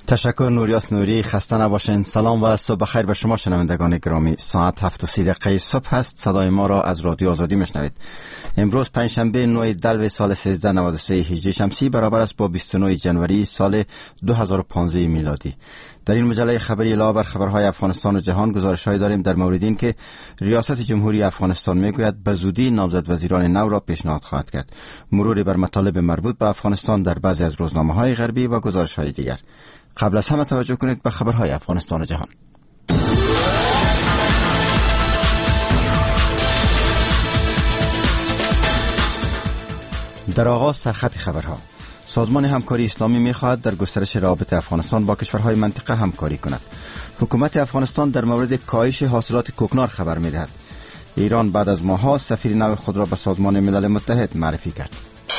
تشکر نوریاس نوری. خسته نباشین. سلام و صبح بخیر به شما شنوندگان گرامی. ساعت 7:30 صبح است. صدای ما را از رادیو آزادی میشنوید. امروز پنجشنبه 9 دلو سال 1393 هجری شمسی برابر است با 29 جنوری سال 2015 میلادی. در این مجله خبری علاوه بر خبرهای افغانستان و جهان گزارش‌هایی داریم در مورد این که ریاست جمهوری افغانستان میگوید به زودی نامزد وزیران نو را پیشنهاد خواهد کرد. مروری بر مطالب مربوط به افغانستان در بعضی از روزنامه‌های غربی و گزارش‌های دیگر. قبل از همه توجه کنید به خبرهای افغانستان و جهان. در آغاز سرخط خبرها. سازمان همکاری اسلامی می‌خواهد در گسترش روابط افغانستان با کشورهای منطقه همکاری کند. حکومت افغانستان در مورد کاهش حاصلات کوکنار خبر می‌دهد. ایران بعد از ماه‌ها سفیر نو خود را به سازمان ملل متحد معرفی کرد.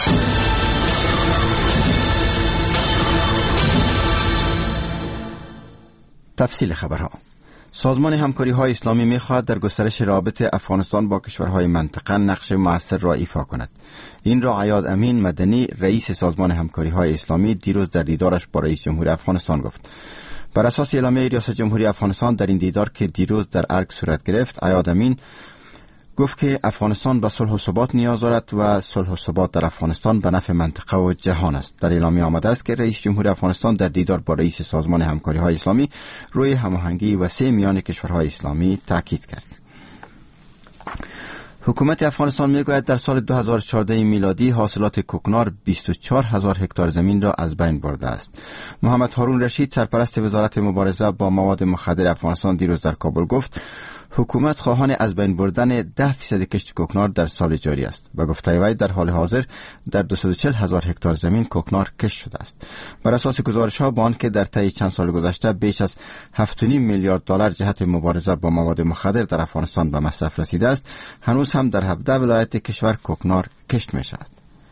تفصیل خبرها. سازمان همکاری‌های اسلامی می‌خواهد در گسترش روابط افغانستان با کشورهای منطقه نقش مؤثر را ایفا کند. این را عیاد امین مدنی رئیس سازمان همکاری‌های اسلامی دیروز در دیدارش با رئیس جمهور افغانستان گفت. بر اساس اعلامیه ریاست جمهوری افغانستان در این دیدار که دیروز در ارگ صورت گرفت، عیاد امین گفت که افغانستان به صلح و ثبات نیاز دارد و صلح و ثبات در افغانستان به نفع منطقه و جهان است. در اعلامیه آمده است که رئیس جمهور افغانستان در دیدار با رئیس سازمان همکاری‌های اسلامی روی هماهنگی وسیع میان کشورهای اسلامی تاکید کرد. حکومت افغانستان میگوید در سال 2014 میلادی حاصلات کوکنار 24,000 هکتار زمین را از بین برده است. محمد هارون رشید سرپرست وزارت مبارزه با مواد مخدر افغانستان دیروز در کابل گفت حکومت خواهان از بین بردن 10% کشت کوکنار در سال جاری است و گفته وی در حال حاضر در 240,000 هکتار زمین کوکنار کشت شده است. بر اساس گزارش‌ها با آنکه در طی چند سال گذشته بیش از 7.5 میلیارد دلار جهت مبارزه با مواد مخدر در افغانستان به مصرف رسیده است، هنوز هم در 17 ولایت کشور کوکنار کشت می‌شود.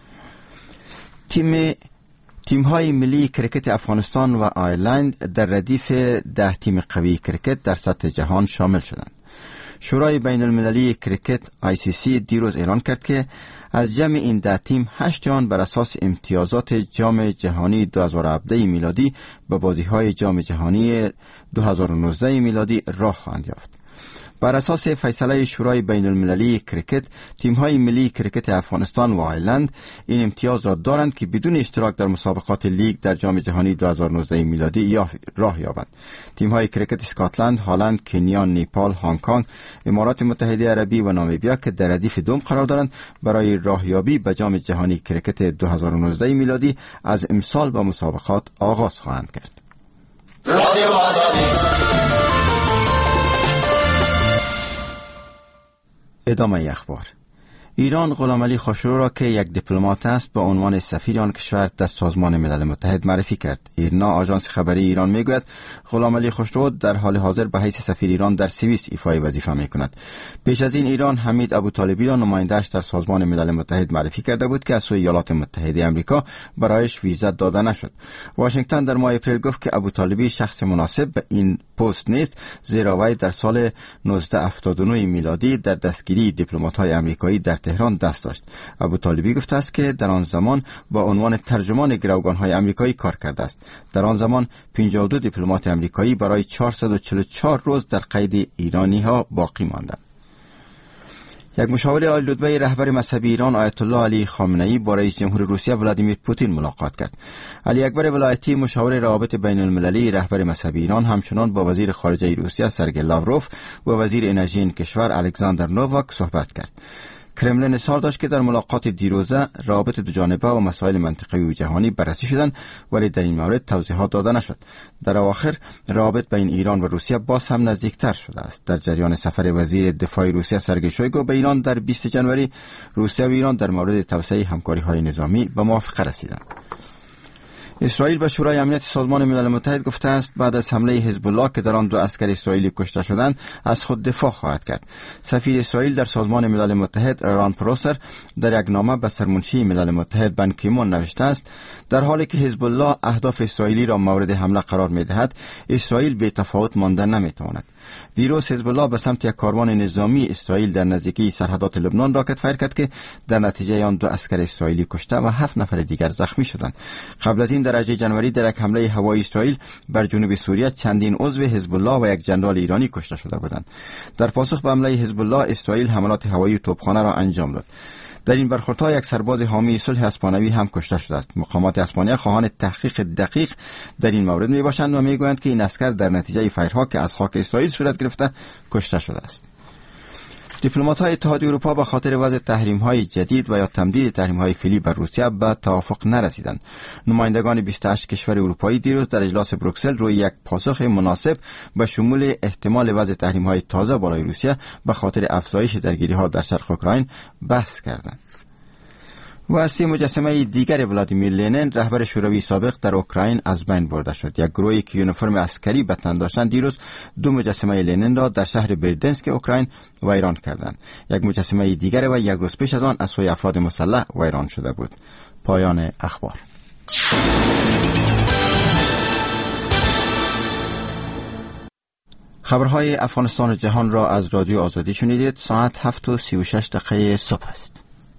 تیم‌های ملی کرکت افغانستان و آیرلند در ردیف 10 تیم قوی کرکت در سطح جهان شامل شدند. شورای بین المللی کرکت ICC دیروز اعلان کرد که از جمع این 10 تیم 8 آن بر اساس امتیازات جام جهانی 2017 میلادی به بازی‌های جام جهانی 2019 میلادی راه خواهند یافت. بر اساس فیصله شورای بین المللی کرکت، تیم‌های ملی کرکت افغانستان و آیرلند این امتیاز را دارند که بدون اشتراک در مسابقات لیگ در جام جهانی 2019 میلادی راه یابند. تیم‌های کرکت اسکاتلند، هلند، کنیا، نیپال، هنگ کنگ، امارات متحده عربی و نامیبیا که در ردیف دوم قرار دارند برای راهیابی به جام جهانی کرکت 2019 میلادی از امسال با مسابقات آغاز خواهند کرد. رادیو آزادی. ادامه اخبار. ایران غلامعلی خسرو را که یک دیپلمات است به عنوان سفیر آن کشور در سازمان ملل متحد معرفی کرد. ایرنا آژانس خبری ایران میگوید غلامعلی خسرو در حال حاضر به حیث سفیر ایران در سوئیس ایفای وظیفه میکند. پیش از این ایران حمید ابوطالبی را نماینده‌اش در سازمان ملل متحد معرفی کرده بود که از سوی ایالات متحده آمریکا برایش ویزا داده نشد. واشنگتن در ماه اپریل گفت که ابوطالبی شخص مناسب به این پست نیست، زیرا وی در سال 1979 میلادی در دستگیری دیپلمات‌های آمریکایی در تهران دست داشت. ابوطالبی گفته است که در آن زمان با عنوان ترجمان گروگان‌های آمریکایی کار کرده است. در آن زمان 52 دیپلمات آمریکایی برای 444 روز در قید ایرانی‌ها باقی ماندند. یک مشاور عالی رتبه رهبر مذهبی ایران آیت الله علی خامنه‌ای با رئیس جمهور روسیه ولادیمیر پوتین ملاقات کرد. علی اکبر ولایتی مشاور روابط بین المللی رهبر مذهبی ایران همچنان با وزیر خارجه روسیه سرگئی لاوروف و وزیر انرژی این کشور الکساندر نوواک صحبت کرد. کرملین اظهار داشت که در ملاقات دیروزه روابط دوجانبه و مسائل منطقه‌ای و جهانی بررسی شدند، ولی در این مورد توضیحات داده نشد. در اواخر روابط بین ایران و روسیه باز هم نزدیکتر شده است. در جریان سفر وزیر دفاع روسیه سرگئی شویگو به ایران در 20 جنوری، روسیه و ایران در مورد توسعه همکاری‌های نظامی به موافقه رسیدند. اسرائیل به شورای امنیت سازمان ملل متحد گفته است بعد از حمله حزب الله که در آن 2 عسکر اسرائیلی کشته شدند از خود دفاع خواهد کرد. سفیر اسرائیل در سازمان ملل متحد ران پروسر در یک نامه به سرمنشی ملل متحد بن کی مون نوشته است در حالی که حزب الله اهداف اسرائیلی را مورد حمله قرار می‌دهد، اسرائیل بی تفاوت ماندن نمی‌تواند. دیروز حزب الله به سمت یک کاروان نظامی اسرائیل در نزدیکی سرحدات لبنان راکت فایر کرد که در نتیجه آن 2 عسکر اسرائیلی کشته و 7 نفر دیگر زخمی شدند. قبل از این درجه جنوری در یک حمله هوایی اسرائیل بر جنوب سوریه چندین عضو حزب الله و یک جنرال ایرانی کشته شده بودند. در پاسخ به حمله حزب الله، اسرائیل حملات هوایی و توپخانه را انجام داد. در این برخوردها یک سرباز حامی صلح اسپانوی هم کشته شده است. مقامات اسپانیا خواهان تحقیق دقیق در این مورد میباشند و میگویند که این عسکر در نتیجه فایرها که از خاک اسرائیل صورت گرفته کشته شده است. دیپلمات‌های اتحادیه اروپا به خاطر وضع تحریم‌های جدید و یا تمدید تحریم‌های فعلی بر روسیه به توافق نرسیدند. نمایندگان 28 کشور اروپایی دیروز در اجلاس بروکسل روی یک پاسخ مناسب به شمول احتمال وضع تحریم‌های تازه بالای روسیه به خاطر افزایش درگیری‌ها در شرق اوکراین بحث کردند. و اصلی مجسمه دیگر ولادیمیر لنین، رهبر شوروی سابق، در اوکراین از بین برده شد. یک گروهی که یونیفرم عسکری به تن داشتند دیروز دو مجسمه لنین را در شهر بردنسک اوکراین ویران کردند. یک مجسمه دیگر و یک روز پیش از آن از سوی افراد مسلح ویران شده بود. پایان اخبار. خبرهای افغانستان و جهان را از رادیو آزادی شنیدید. ساعت 7:36 صبح است.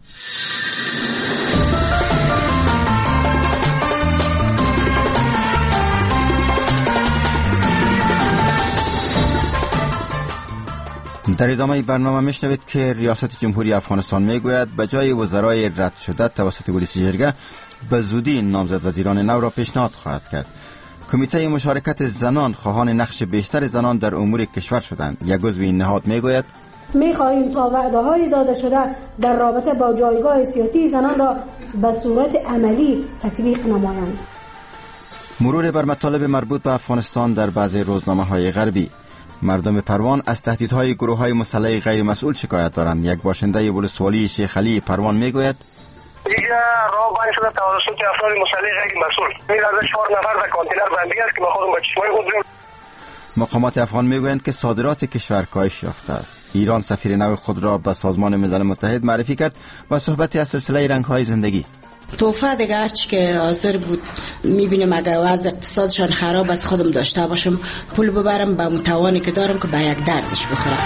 در ادامه برنامه میشنوید که ریاست جمهوری افغانستان میگوید به جای وزرای رد شده توسط ولسی جرگه به زودی نامزد وزیران نو را پیشنهاد خواهد کرد. کمیته مشارکت زنان خواهان نقش بیشتر زنان در امور کشور شدند. یک عضو این نهاد میگوید می‌خواهیم تا وعده‌های داده شده در رابطه با جایگاه سیاسی زنان را به صورت عملی تطبیق نمایند. مرور بر مطالب مربوط به افغانستان در بعضی روزنامه‌های غربی. مردم پروان از تهدیدهای گروه‌های مسلح غیر مسئول شکایت دارند. یک باشنده ولسوالی شیخ علی پروان میگوید دیگه راه بند شده توسط افراد مسلح غیر مسئول. این از 4 نفر در کانتینر بندی است که ما خودمون به چشمای خود دیدیم. مقامات افغان میگویند که صادرات کشور کاهش یافته است. ایران سفیر نو خود را به سازمان ملل متحد معرفی کرد و صحبت از سلسله رنگ‌های زندگی. توفه دیگه هرچی که حاضر بود میبینم اگر وضع اقتصادشان خراب از خودم داشته باشم پول ببرم به متوانی که دارم که به یک دردش بخورم.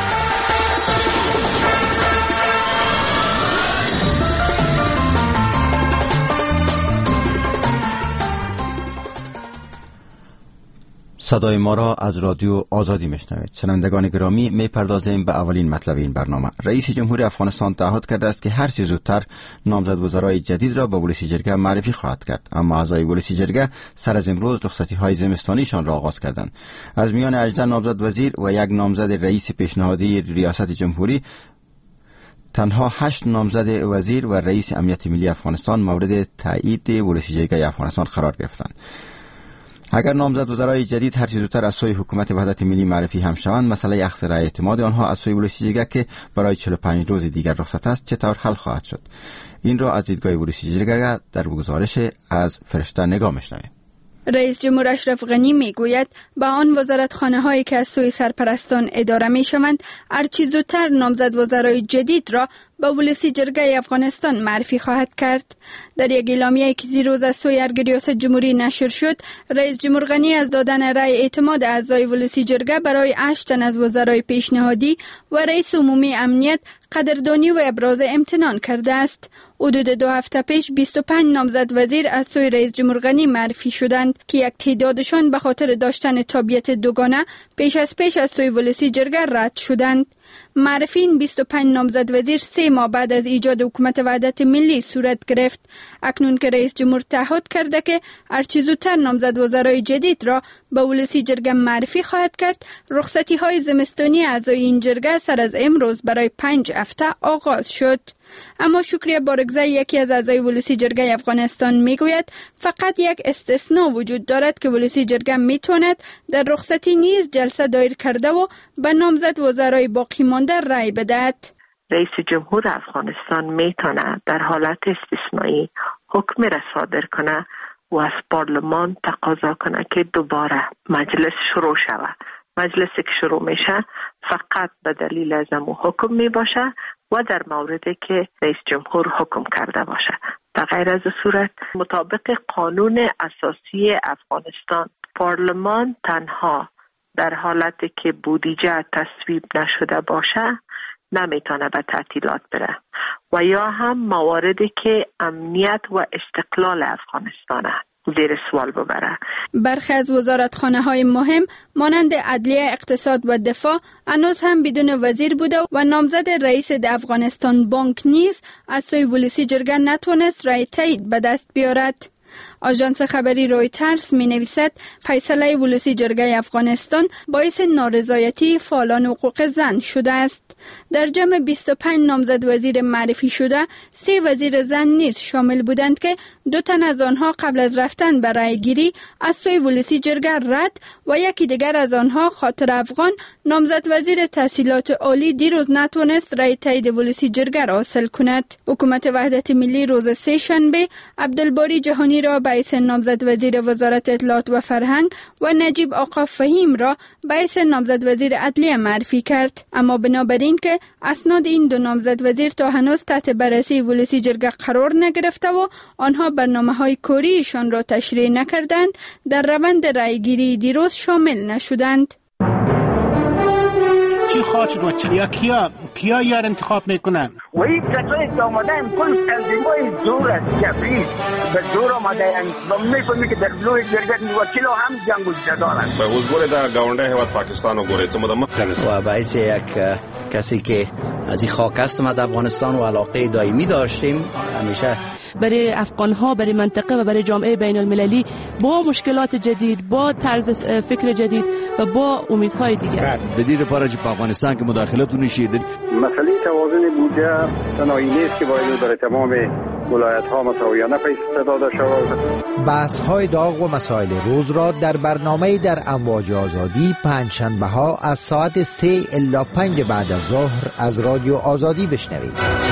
صدای ما را از رادیو آزادی میشنوید. شنوندگان گرامی، میپردازیم به اولین مطلب این برنامه. رئیس جمهور افغانستان تعهد کرده است که هر چه زودتر نامزد وزرای جدید را به ولسی جرگه معرفی خواهد کرد. اما اعضای ولسی جرگه سر از امروز رخصتی‌های زمستانیشان را آغاز کردند. از میان 18 نامزد وزیر و یک نامزد رئیس پیشنهادی ریاست جمهوری، تنها 8 نامزد وزیر و رئیس امنیت ملی افغانستان مورد تایید ولسی جرگه افغانستان قرار گرفتند. اگر نامزد وزرای جدید هر چه زودتر از سوی حکومت وحدت ملی معرفی هم شوند، مسئله اخذ رأی اعتماد آنها از سوی ولسی جرگه که برای 45 روز دیگر رخصت است چطور حل خواهد شد؟ این را از دیدگاه ولسی جرگه در گزارش از فرشته نگاه می‌شنویم. رئیس جمهور اشرف غنی میگوید به آن وزارتخانه هایی که از سوی سرپرستان اداره می شوند هرچه زودتر نامزد وزرای جدید را به ولسی جرگه افغانستان معرفی خواهد کرد. در یک اعلامیه‌ای که دیروز از سوی ریاست جمهوری نشر شد، رئیس جمهور غنی از دادن رأی اعتماد اعضای ولسی جرگه برای 8 تن از وزرای پیشنهادی و رئیس عمومی امنیت قدردانی و ابراز امتنان کرده است. حدود 2 هفته پیش 25 نامزد وزیر از سوی رئیس جمهور غنی معرفی شدند که یک تعدادشان به خاطر داشتن تابعیت دوگانه پیش از سوی ولسی جرگه رد شدند. معرفی این 25 نامزد وزیر 3 ماه بعد از ایجاد حکومت وحدت ملی صورت گرفت. اکنون که رئیس جمهور تعهد کرده که هرچه زودتر نامزد وزرای جدید را به ولسی جرگه معرفی خواهد کرد، رخصتی های زمستانی اعضای این جرگه سر از امروز برای 5 هفته آغاز شد. اما شکریه بارگزای، یکی از اعضای ولسی جرگه افغانستان میگوید فقط یک استثناء وجود دارد که ولسی جرگه میتواند در رخصتی نیز جلسه دایر کرده و به نامزد وزرای باقی مانده رأی بدهد. رئیس جمهور افغانستان میتونه در حالت استثنایی حکم را صادر کنه و از پارلمان تقاضا کنه که دوباره مجلس شروع شود. مجلسی که شروع میشه فقط به دلیل از امو حکم می باشه و در موردی که رئیس جمهور حکم کرده باشه. در غیر از صورت مطابق قانون اساسی افغانستان پارلمان تنها در حالتی که بودجه تصویب نشده باشه نمیتونه به تعطیلات بره و یا هم مواردی که امنیت و استقلال افغانستانه زیر سوال ببره. برخی از وزارتخانه‌های مهم مانند عدلیه، اقتصاد و دفاع هنوز هم بدون وزیر بوده و نامزد رئیس افغانستان بانک نیز از سوی ولسی جرگه نتوانست رای تایید به دست بیارد. آژانس خبری رویترز می نویسد فیصله ولسی جرگه افغانستان باعث نارضایتی فعالان حقوق زن شده است. در جمع 25 نامزد وزیر معرفی شده 3 وزیر زن نیز شامل بودند که 2 تن از آنها قبل از رفتن به رای گیری از سوی ولسی جرگه رد و یکی دیگر از آنها خاطر افغان نامزد وزیر تحصیلات عالی دیروز نتوانست رای تایید ولسی جرگه را حاصل کند. حکومت وحدت ملی روز سه شنبه عبدالباری جهانی را به حیث نامزد وزیر وزارت اطلاعات و فرهنگ و نجیب آقا فهیم را به حیث نامزد وزیر عدلیه معرفی کرد، اما بنابراین که اسناد این 2 نامزد وزیر تا هنوز تحت بررسی ولسی جرگه قرار نگرفته و آنها برنامه‌های کاریشان را تشریح نکردند، در روند رایگیری دیروز شامل نشدند. چی خواهد شد و چی کیا یار انتخاب میکنن؟ و این کسایی که آمدن کل تنظیمای زور است، جبری به زور آمدن و میفهمی که در لوی جرگه وکیل هم جنگ و جدال است. به حضور در گاونده هیواد پاکستان و گوریت مدام و باعث یک کسی که از این خاک هستم از افغانستان و علاقه دائمی داشتیم همیشه برای افغان‌ها، برای منطقه و برای جامعه بین المللی با مشکلات جدید، با طرز فکر جدید و با امیدهای دیگر. دلیل پارچ په افغانستان کې مداخلت ونشید. مسئله توازن بودجه تنهایی نیست که باید برای تمام ولایت‌ها مساویانه پیش داده شود. بحث‌های داغ و مسائل روز را در برنامه در امواج آزادی پنجشنبه‌ها از ساعت 3 الی 5 بعد از ظهر از رادیو آزادی بشنوید.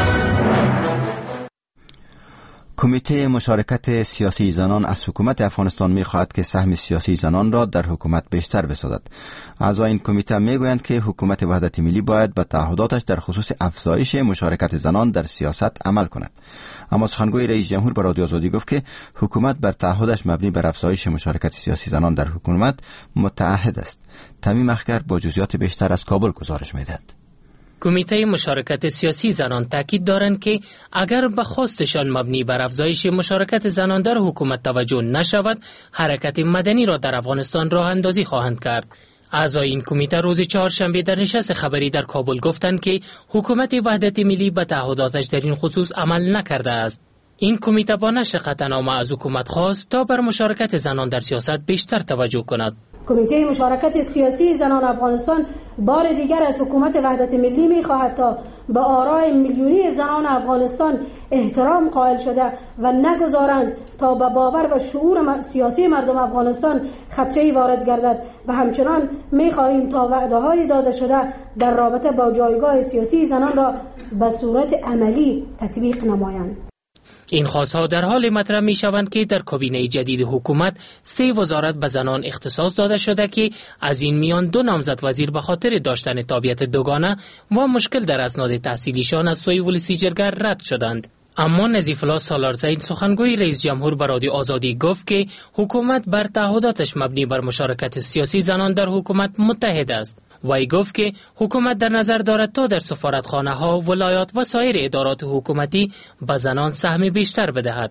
کمیته مشارکت سیاسی زنان از حکومت افغانستان می‌خواهد که سهم سیاسی زنان را در حکومت بیشتر بسازد. اعضای این کمیته میگویند که حکومت وحدت ملی باید به تعهداتش در خصوص افزایش مشارکت زنان در سیاست عمل کند. اما سخنگوی رئیس جمهور به رادیو آزادی گفت که حکومت بر تعهدش مبنی بر افزایش مشارکت سیاسی زنان در حکومت متعهد است. تمیم اخگر با جزئیات بیشتر از کابل گزارش می‌دهد. کمیته مشارکت سیاسی زنان تاکید دارند که اگر به خواستشان مبنی بر افزایش مشارکت زنان در حکومت توجه نشود، حرکت مدنی را در افغانستان راه اندازی خواهند کرد. اعضای این کمیته روز چهارشنبه در نشست خبری در کابل گفتند که حکومت وحدت ملی به تعهداتش در این خصوص عمل نکرده است. این کمیته با نشر قطعنامه از حکومت خواست تا بر مشارکت زنان در سیاست بیشتر توجه کند. کمیته مشارکت سیاسی زنان افغانستان بار دیگر از حکومت وحدت ملی می‌خواهد تا به آرای میلیونی زنان افغانستان احترام قائل شده و نگذارند تا به باور و شعور سیاسی مردم افغانستان خدشه‌ای وارد گردد و همچنان می‌خواهیم تا وعده‌های داده شده در رابطه با جایگاه سیاسی زنان را به صورت عملی تطبیق نمایند. این خواستها در حال مطرح می شوند که در کابینه جدید حکومت 3 وزارت به زنان اختصاص داده شده که از این میان 2 نامزد وزیر به خاطر داشتن تابعیت دوگانه و مشکل در اسناد تحصیلیشان از سوی ولسی جرگه رد شدند. اما نظیف الله سالارزین سخنگوی رئیس جمهور به رادیو آزادی گفت که حکومت بر تعهداتش مبنی بر مشارکت سیاسی زنان در حکومت متحد است. وی گفت که حکومت در نظر دارد تا در سفارتخانه ها، ولایات و سایر ادارات حکومتی به زنان سهم بیشتر بدهد.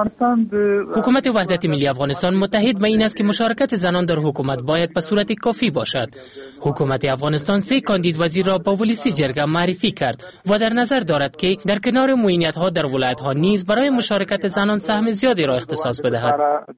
حکومت وحدت ملی افغانستان متحد به این است که مشارکت زنان در حکومت باید به صورت کافی باشد. حکومت افغانستان 3 کاندید وزیر را با ولسی جرگه معرفی کرد و در نظر دارد که در کنار معینیت ها در ولایت ها نیز برای مشارکت زنان سهم زیادی را اختصاص بدهد.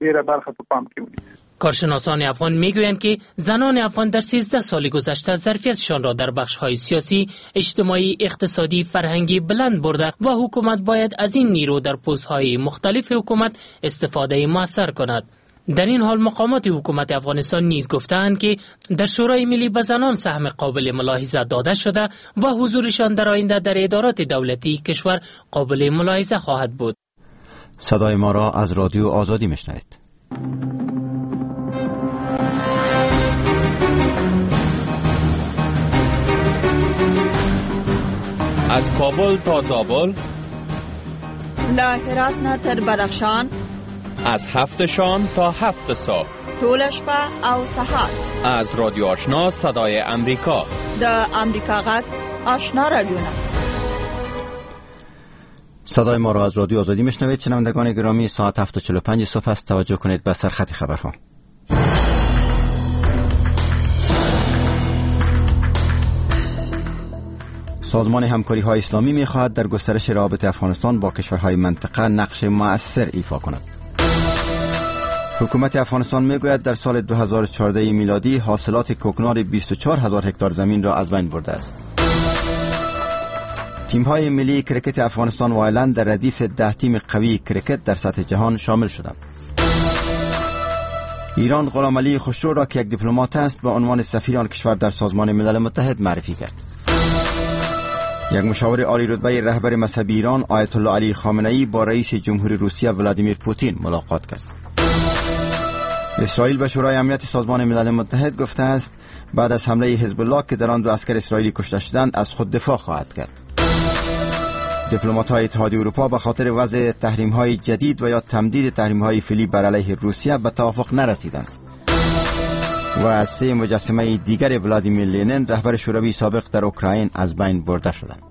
کارشناسان افغان میگویند که زنان افغان در 13 سال گذشته ظرفیتشان را در بخش‌های سیاسی، اجتماعی، اقتصادی، فرهنگی بلند برده و حکومت باید از این نیرو در پست‌های مختلف حکومت استفاده موثر کند. در این حال مقامات حکومت افغانستان نیز گفتند که در شورای ملی به زنان سهم قابل ملاحظه داده شده و حضورشان در آینده در ادارات دولتی کشور قابل ملاحظه خواهد بود. صدای ما را از رادیو آزادی میشنوید. از کابل تا زابل، له هرات نه تر بدخشان، از 7 شام تا 7 صبح، ټول شپه او سهار، از رادیو آشنا صدای امریکا، د امریکا غږ آشنا رادیو. صدای ما را از رادیو آزادی میشنوید. شنوندگان گرامی، ساعت 7:45 صبح است. توجه کنید به سرخط خبرها. سازمان همکاری های اسلامی می‌خواهد در گسترش روابط افغانستان با کشورهای منطقه نقش مؤثر ایفا کند. حکومت افغانستان میگوید در سال 2014 میلادی حاصلات کوکنار 24,000 هکتار زمین را از بین برده است. تیم‌های ملی کرکت افغانستان و ایرلند در ردیف 10 تیم قوی کرکت در سطح جهان شامل شدند. ایران غلامعلی خسرو را که یک دیپلمات است به عنوان سفیر آن کشور در سازمان ملل متحد معرفی کرد. یک مشاور عالی رتبه رهبر مذهبی ایران آیت الله علی خامنه‌ای با رئیس جمهوری روسیه ولادیمیر پوتین ملاقات کرد. اسرائیل به شورای امنیت سازمان ملل متحد گفته است بعد از حمله حزب الله که در آن 2 عسکر اسرائیلی کشته شدند از خود دفاع خواهد کرد. دیپلمات‌های اتحادیه اروپا به خاطر وضع تحریم‌های جدید و یا تمدید تحریم‌های فعلی بر علیه روسیه به توافق نرسیدند. و از 3 مجسمه دیگر ولادیمیر لنین رهبر شوروی سابق در اوکراین از بین برده شدند.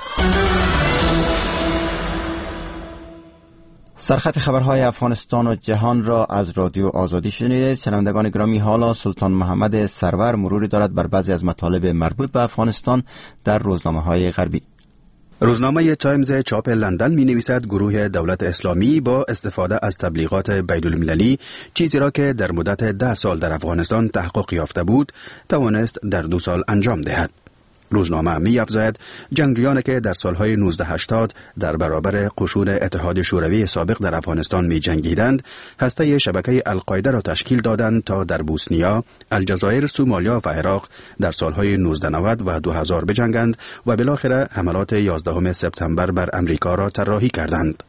سرخط خبرهای افغانستان و جهان را از رادیو آزادی شنیدید. شنوندگان گرامی، حالا سلطان محمد سرور مروری دارد بر بعضی از مطالب مربوط به افغانستان در روزنامه‌های غربی. روزنامه تایمز چاپ لندن می نویسد گروه دولت اسلامی با استفاده از تبلیغات بین المللی چیزی را که در مدت 10 سال در افغانستان تحقق یافته بود توانست در 2 سال انجام دهد. روزنامه می افزاید جنگجویانی که در سالهای 1980 در برابر قشون اتحاد شوروی سابق در افغانستان می جنگیدند، هسته شبکه القاعده را تشکیل دادند تا در بوسنیا، الجزایر، سومالیا و عراق در سالهای 1990 و 2000 بجنگند و بالاخره حملات 11 سپتامبر بر امریکا را طراحی کردند.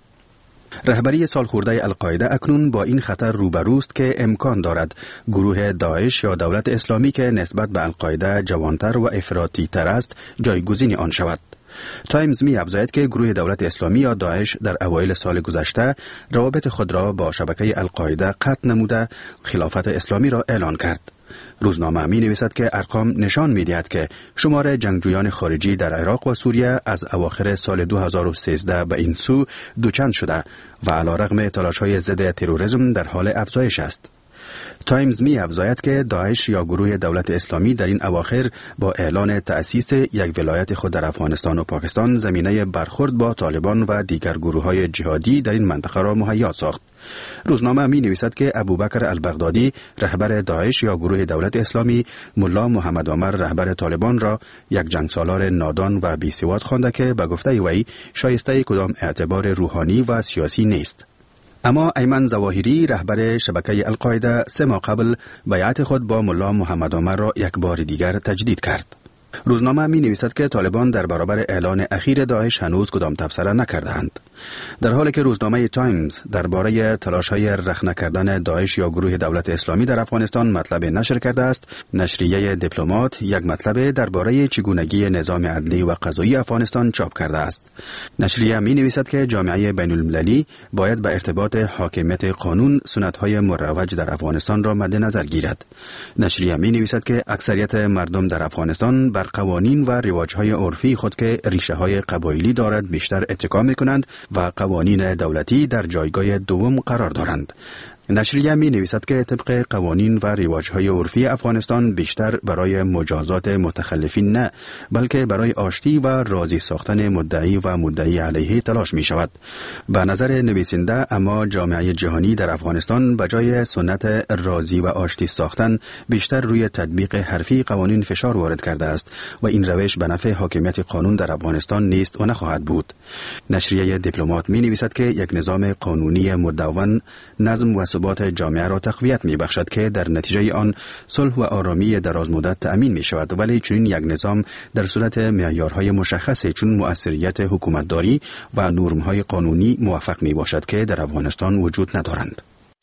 رهبری سالخورده القاعده اکنون با این خطر روبروست که امکان دارد گروه داعش یا دولت اسلامی که نسبت به القاعده جوانتر و افراطی تر است جایگزین آن شود. تایمز می افزاید که گروه دولت اسلامی یا داعش در اوایل سال گذشته روابط خود را با شبکه القاعده قطع نموده خلافت اسلامی را اعلان کرد. روزنامه می نویسد که ارقام نشان می دهد که شمار جنگجویان خارجی در عراق و سوریه از اواخر سال 2013 به این سو دوچند شده و علیرغم تلاش‌های ضد تروریسم در حال افزایش است. تایمز می افزاید که داعش یا گروه دولت اسلامی در این اواخر با اعلان تأسیس یک ولایت خود در افغانستان و پاکستان زمینه برخورد با طالبان و دیگر گروه‌های جهادی در این منطقه را مهیا ساخت. روزنامه می نویسد که ابوبکر البغدادی رهبر داعش یا گروه دولت اسلامی ملا محمد عمر رهبر طالبان را یک جنگسالار نادان و بی‌سواد خوانده که به گفته وی شایسته کدام اعتبار روحانی و سیاسی نیست. اما ایمن ظواهری رهبر شبکه القاعده 3 ماه قبل بیعت خود با ملا محمد عمر را یک بار دیگر تجدید کرد. روزنامه می نویسد که طالبان در برابر اعلان اخیر داعش هنوز کدام تبصره نکردند. در حالی که روزنامه تایمز درباره تلاش‌های رخنه کردن داعش یا گروه دولت اسلامی در افغانستان مطلب نشر کرده است، نشریه دیپلمات یک مطلب درباره چگونگی نظام عدلی و قضایی افغانستان چاپ کرده است. نشریه می نویسد که جامعه بین المللی باید به ارتباط حاکمیت قانون سنت‌های مروج در افغانستان را مد نظر گیرد. نشریه می نویسد که اکثریت مردم در افغانستان بر قوانین و رواج‌های عرفی خود که ریشه‌های قبایلی دارد بیشتر اتکا می‌کنند و قوانین دولتی در جایگاه دوم قرار دارند. نشریه می نویسد که طبق قوانین و رواج‌های عرفی افغانستان بیشتر برای مجازات متخلفین نه، بلکه برای آشتی و راضی ساختن مدعی و مدعی علیه تلاش می شود. به نظر نویسنده اما جامعه جهانی در افغانستان به جای سنت راضی و آشتی ساختن بیشتر روی تطبیق حرفی قوانین فشار وارد کرده است و این روش به نفع حاکمیت قانون در افغانستان نیست و نخواهد بود. نشریه دیپلمات می نویسد که یک نظام قانونی مدون نظم و ثبات جامعه را تقویت می بخشد که در نتیجه آن صلح و آرامی دراز مدت تأمین می شود، ولی چنین یک نظام در صورت معیارهای مشخص چون مؤثریت حکومتداری و نرم‌های قانونی موفق می باشد که در افغانستان وجود ندارند.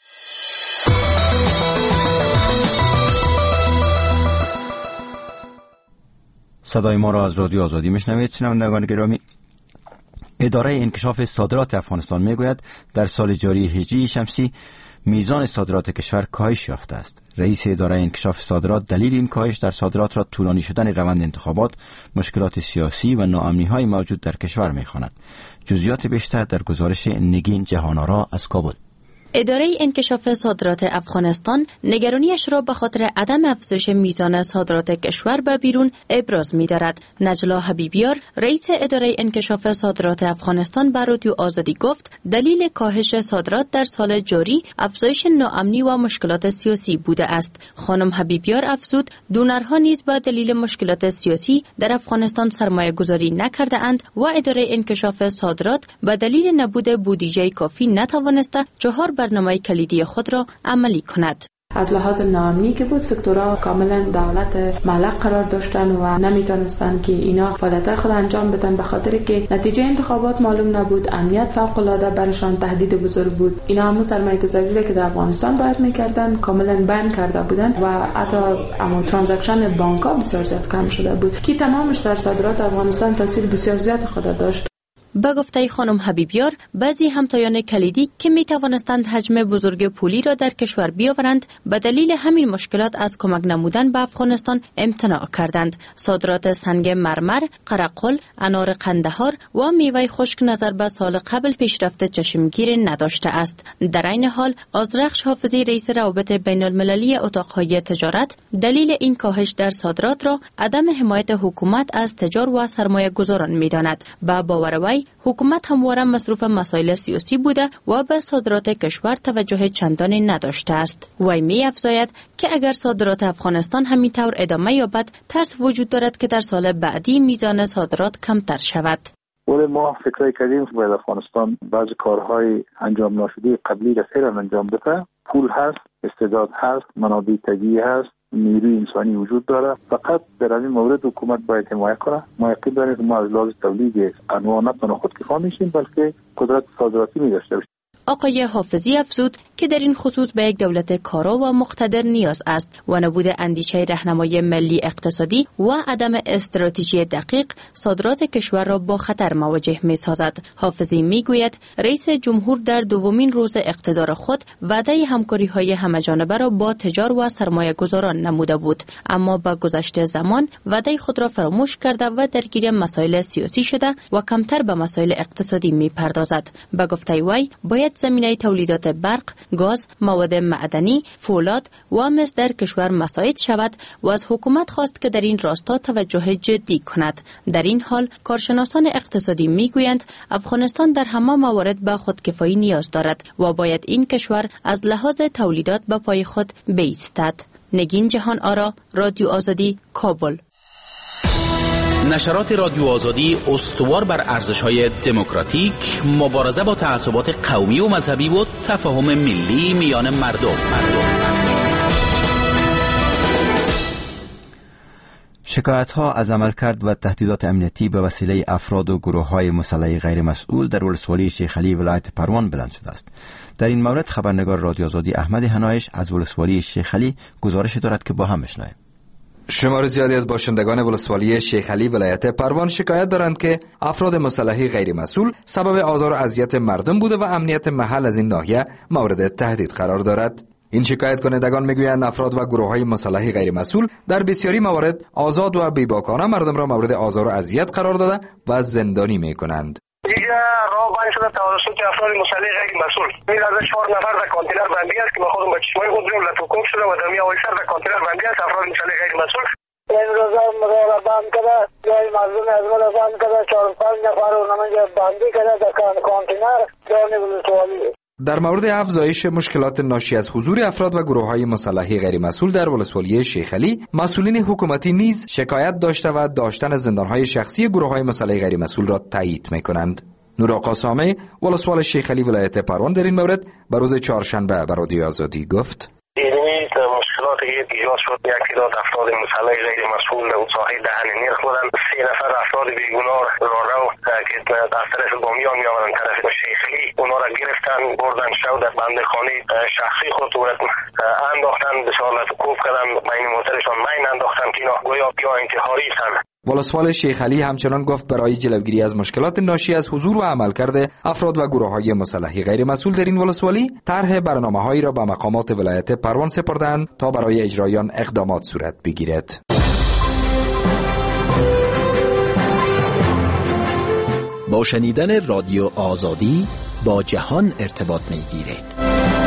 صدای ما را از رادیو آزادی میشنوید. شنوندگان گرامی، اداره انکشاف صادرات افغانستان میگوید در سال جاری هجری شمسی میزان صادرات کشور کاهش یافته است. رئیس اداره انکشاف صادرات دلیل این کاهش در صادرات را طولانی شدن روند انتخابات، مشکلات سیاسی و ناامنی‌های موجود در کشور می‌خواند. جزئیات بیشتر در گزارش نگین جهان‌آرا از کابل. اداره انکشاف صادرات افغانستان نگرانیش را به خاطر عدم افزایش میزان صادرات کشور به بیرون ابراز می‌دارد. نجلا حبیبیار رئیس اداره انکشاف صادرات افغانستان به رادیو آزادی گفت دلیل کاهش صادرات در سال جاری افزایش ناامنی و مشکلات سیاسی بوده است. خانم حبیبیار افزود دونرها نیز به دلیل مشکلات سیاسی در افغانستان سرمایه گذاری نکرده اند و اداره انکشاف صادرات به دلیل نبود بودجه کافی نتوانسته 4 برنامه کلیدی خود را عملی کند. از لحاظ ناامنی که بود سکتورها کاملا دولت معلق قرار داشتن و نمیتونستن که اینا فعالیت خود انجام بدن به خاطر که نتیجه انتخابات معلوم نبود، امنیت فوق العاده برشان تهدید بزرگ بود. اینا هم سرمایه گذاری که در افغانستان باید میکردن کاملا بند کرده بودن و حتی اما ترانزکشن بانک ها بسیار زیاد کم شده بود که تمامش سر صادرات افغانستان تاثیر بسیار زیاد خود داشت. با گفته خانم حبیبیار بعضی همتایان کلیدی که می توانستند حجم بزرگ پولی را در کشور بیاورند به دلیل همین مشکلات از کمک نمودن به افغانستان امتناع کردند. صادرات سنگ مرمر، قرقل، انار قندهار و میوه خشک نظر به سال قبل پیشرفت چشمگیر نداشته است. در این حال آذرخش حافظی رئیس روابط بین المللی اتاقهای تجارت دلیل این کاهش در صادرات را عدم حمایت حکومت از تجار و سرمایه گذاران می داند. با باور وی حکومت همواره مصروف مسائل سیاسی بوده و به صادرات کشور توجه چندانی نداشته است. وی می افزاید که اگر صادرات افغانستان همینطور ادامه یابد ترس وجود دارد که در سال بعدی میزان صادرات کمتر شود. ولی ما فکر کردیم باید افغانستان بعضی کارهای انجام نشده قبلی را فعلا انجام بده. پول هست، استعداد هست، منابع طبیعی هست، نیروی انسانی وجود داره. فقط در این مورد حکومت باید حمایت کنه. ما یقین داریم که ما از لحاظ تولید انواع نه تنها خودکفا میشیم بلکه قدرت صادراتی می داشته باشیم. آقای حافظی افزود که در این خصوص به یک دولت کارا و مقتدر نیاز است و نبود اندیشه راهنمای ملی اقتصادی و عدم استراتژی دقیق صادرات کشور را با خطر مواجه می سازد. حافظی می گوید رئیس جمهور در دومین روز اقتدار خود وعده همکاری های همه‌جانبه را با تجار و سرمایه گذاران نموده بود، اما با گذشت زمان وعده خود را فراموش کرده و درگیر مسائل سیاسی شده و کمتر به مسائل اقتصادی می پردازد. به گفته وی باید زمینه تولیدات برق، گاز، مواد معدنی، فولاد و مس در کشور مساعد شود و از حکومت خواست که در این راستا توجه جدی کند. در این حال کارشناسان اقتصادی میگویند افغانستان در همه موارد به خودکفایی نیاز دارد و باید این کشور از لحاظ تولیدات به پای خود بایستد. نگین جهان‌آرا، رادیو آزادی، کابل. نشرات رادیو آزادی استوار بر ارزش‌های دموکراتیک، مبارزه با تعصبات قومی و مذهبی و تفاهم ملی میان مردم. شکایت‌ها از عملکرد و تهدیدات امنیتی به وسیله افراد و گروه‌های مسلح غیر مسئول در ولسوالی شیخ علی ولایت پروان بلند شده است. در این مورد خبرنگار رادیو آزادی احمد حنایش از ولسوالی شیخ علی گزارش دارد که با هم بشنویم. شمار زیادی از باشندگان ولسوالی شیخ علی ولایت پروان شکایت دارند که افراد مسلح غیر مسئول سبب آزار و اذیت مردم بوده و امنیت محل از این ناحیه مورد تهدید قرار دارد. این شکایت کنندگان میگویند افراد و گروه‌های مسلح غیر مسئول در بسیاری موارد آزاد و بیباکانه مردم را مورد آزار و اذیت قرار داده و زندانی میکنند. دیگه راه بند شده توسط افراد مسلح غیر مسئول. این از 4 نفر در کانتینر بندی است که ما خودمون به چشمای خود دیدیم لطفاً شده و در میاویسر در کانتینر بندی است افراد مسلح غیر مسئول. امروز هم را بند کرده، جای مردم از ما بند کرده، 4-5 نفر رو نمانجا بندی کرده در کانتینر دانی ولسوالی. در مورد افزایش مشکلات ناشی از حضور افراد و گروه‌های مسلح غیر مسئول در ولسوالی شیخ علی، مسئولین حکومتی نیز شکایت داشته و داشتن زندان‌های شخصی گروه‌های مسلح غیر مسئول را تایید می‌کنند. نور آقا سامع، ولسوال شیخ علی ولایت پروان در این مورد به روز چهارشنبه به رادیو آزادی گفت: مشکلات ایجاد شد. یک تعداد افراد مسلح غیر مسئول در ساحه دهن نرخ بودند. 3 نفر افراد بیگناه رارو که از طرف بامیان می آمدند طرف شیخ علی، اونا را گرفتن بردن شو در بندخانه شخصی خود انداختن، بسیار لطف کوب کردن، بین موترشان مین انداختن که اینا گویا بیا انتحاری هستند. ولسوال شیخ علی همچنان گفت برای جلوگیری از مشکلات ناشی از حضور و عملکرد افراد و گروه‌های مسلح غیر مسئول در این ولسوالی طرح برنامه‌هایی را به مقامات ولایت پروان سپردند تا برای اجرای آن اقدامات صورت بگیرد. با شنیدن رادیو آزادی با جهان ارتباط می‌گیرید.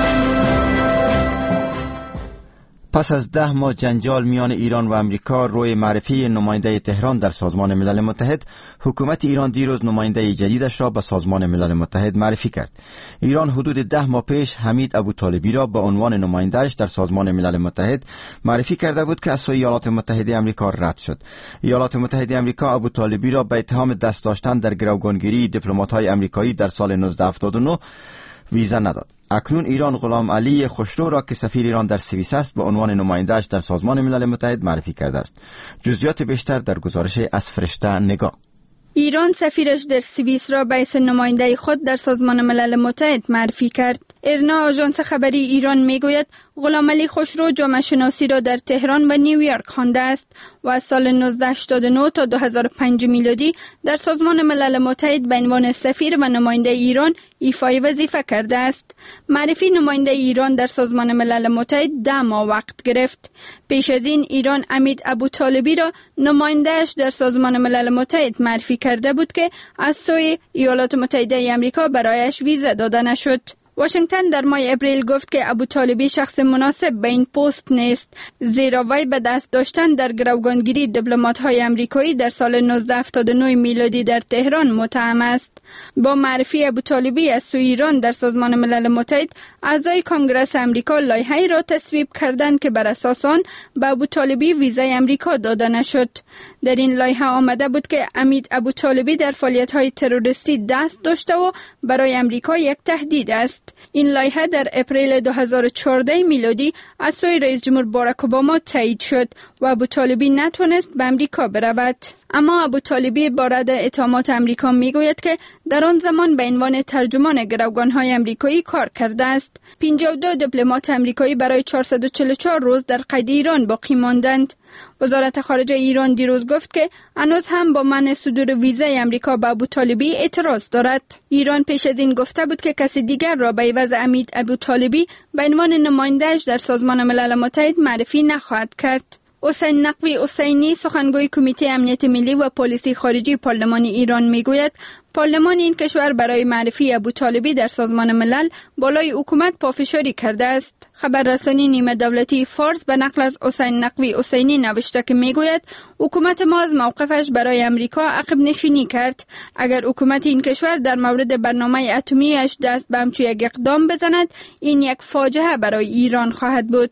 پس از 10 ماه جنجال میان ایران و امریکا روی معرفی نماینده تهران در سازمان ملل متحد، حکومت ایران دیروز نماینده جدیدش را به سازمان ملل متحد معرفی کرد. ایران حدود 10 ماه پیش حمید ابوطالبی را به عنوان نماینده‌اش در سازمان ملل متحد معرفی کرده بود که از سوی ایالات متحده آمریکا رد شد. ایالات متحده آمریکا ابوطالبی را به اتهام دست داشتن در گروگانگیری دیپلمات‌های آمریکایی در سال 1979 ویزا نداد. اکنون ایران غلام علی خوشرو را که سفیر ایران در سوئیس است به عنوان نماینده‌اش در سازمان ملل متحد معرفی کرده است. جزئیات بیشتر در گزارش از فرشته نگاه. ایران سفیرش در سوئیس را به عنوان نماینده خود در سازمان ملل متحد معرفی کرد. ایرنا آژانس خبری ایران میگوید غلام علی خوشرو جامعه شناسی را در تهران و نیویورک خوانده است و از سال 1989 تا 2005 میلادی در سازمان ملل متحد به عنوان سفیر و نماینده ایران ایفای وظیفه کرده است. معرفی نماینده ایران در سازمان ملل متحد 10 ماه وقت گرفت. پیش از این ایران حمید ابوطالبی را نماینده‌اش در سازمان ملل متحد معرفی کرده بود که از سوی ایالات متحده آمریکا برایش ویزا داده نشد. واشنگتن در ماه اپریل گفت که ابوطالبی شخص مناسب به این پست نیست، زیرا وی به دست داشتن در گروگانگیری دیپلمات‌های آمریکایی در سال 1979 میلادی در تهران متهم است. با معرفی ابوطالبی از سوی ایران در سازمان ملل متحد، اعضای کنگره آمریکا لایحه‌ای را تصویب کردند که بر اساس آن به ابوطالبی ویزای آمریکا داده نشد. در این لایحه آمده بود که حمید ابوطالبی در فعالیت‌های تروریستی دست داشته و برای آمریکا یک تهدید است. این لایحه در اپریل 2014 میلادی از سوی رئیس جمهور باراک اوباما تایید شد و ابوطالبی نتوانست به آمریکا برود. اما ابوطالبی با رد اتهامات آمریکا میگوید که در آن زمان به عنوان ترجمان گروگان‌های آمریکایی کار کرده است. 52 دیپلمات آمریکایی برای 444 روز در قید ایران باقی ماندند. وزارت خارجه ایران دیروز گفت که هنوز هم با منع صدور ویزای آمریکا به ابوطالبی اعتراض دارد. ایران پیش از این گفته بود که کسی دیگر را به عوض حمید ابوطالبی به عنوان نماینده‌اش در سازمان ملل متحد معرفی نخواهد کرد. حسین نقوی حسینی سخنگوی کمیته امنیت ملی و پالیسی خارجی پارلمان ایران میگوید پارلمان این کشور برای معرفی ابوطالبی در سازمان ملل بالای حکومت پافشاری کرده است. خبررسانی نیمه دولتی فارس به نقل از حسین نقوی حسینی نوشته که میگوید حکومت ما از موقفش برای امریکا عقب نشینی کرد. اگر حکومت این کشور در مورد برنامه اتمیش دست به همچون یک اقدام بزند، این یک فاجعه برای ایران خواهد بود.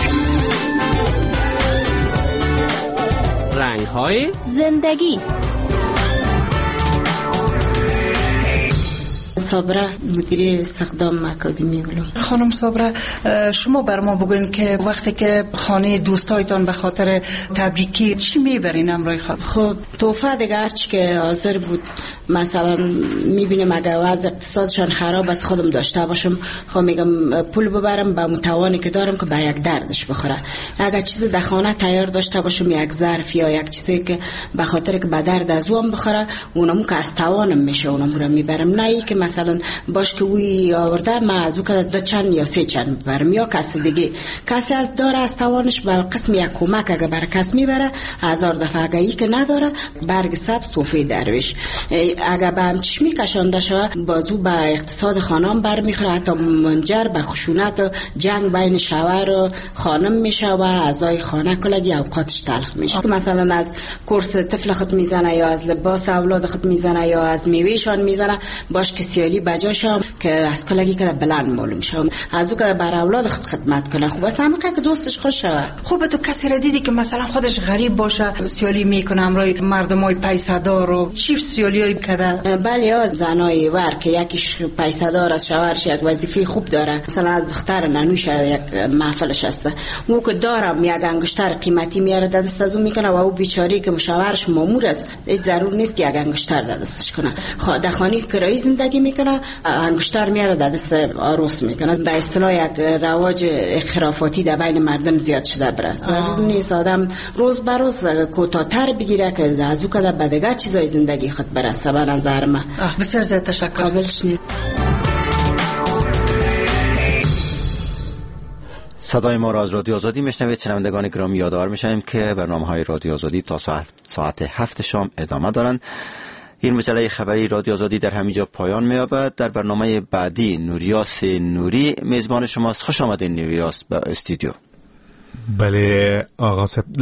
رنگ‌های زندگی. صابره مدیر استخدام اکادمی علوم. خانم صابره، شما بر ما بگوین که وقتی که خانه دوستایتان به خاطر تبریکی چی میبرین همراه خود؟ خب تحفه دیگه هرچی که حاضر بود، مثلا میبینم اگه وضع اقتصادشان خراب است خودم داشته باشم، خب میگم پول ببرم به متوانی که دارم که به یک دردش بخوره. اگه چیز در خانه تیار داشته باشم، یک ظرف یا یک چیزی که به خاطر که به درد از اون بخوره، اونم که از توانم میشه اونم رو میبرم. نه ای که مثلا باش که وی آورده ما از او که 2 چند یا 3 چند ببرم، یا کسی دیگه کسی از داره از توانش به قسم یک کمک اگه بر کس میبره 1000 دفعه. اگه ای که نداره برگ سبز توفی درویش. اگه به همچش میکشانده شود بازو به اقتصاد خانم برمیخوره، حتی منجر به خشونت و جنگ بین شوهر و خانم میشه و اعضای خانه کلگی اوقاتش تلخ میشه. مثلا از کورس طفل خود میزنه یا از لباس اولاد خود میزنه یا از میوهشان میزنه، باش که سیالی بجاشم که از کلگی که بلند معلوم شم، از او که بر اولاد خود خدمت کنه. خب بس همه که دوستش خوش شود. خوبه تو کسی را دیدی که مثلا خودش غریب باشه سیالی میکنه همراه مردمای پیسه‌دار و چی سیالیای کده؟ بله، زنای ور که یکیش پیسه‌دار از شوهرش یک وظیفه خوب داره، مثلا از دختر ننوش یک محفلش هست، او که دارم یک انگشتر قیمتی میاره دست از اون میکنه و او بیچاری که شوهرش مامور است هیچ ضرور نیست که یک انگشتر دستش کنه. در خانه کرایی زندگی میکنه میکنه، انگشتر میاره در دست آروس میکنه. به اصطلاح یک رواج خرافاتی در بین مردم زیاد شده بره. ضرور نیست آدم روز به روز کوتاه‌تر بگیره که از او که به دیگه چیزای زندگی خود برسه. به نظر من بسیار زیاد تشکر. صدای ما را از رادیو آزادی میشنوید. شنوندگان گرامی یادآور میشویم که برنامه‌های رادیو آزادی تا ساعت 7 شام ادامه دارند. این مجله خبری رادیو آزادی در همینجا پایان می‌یابد. در برنامه بعدی نوریاس نوری میزبان شماست. خوش آمدید نوریاس به استودیو. بله آقا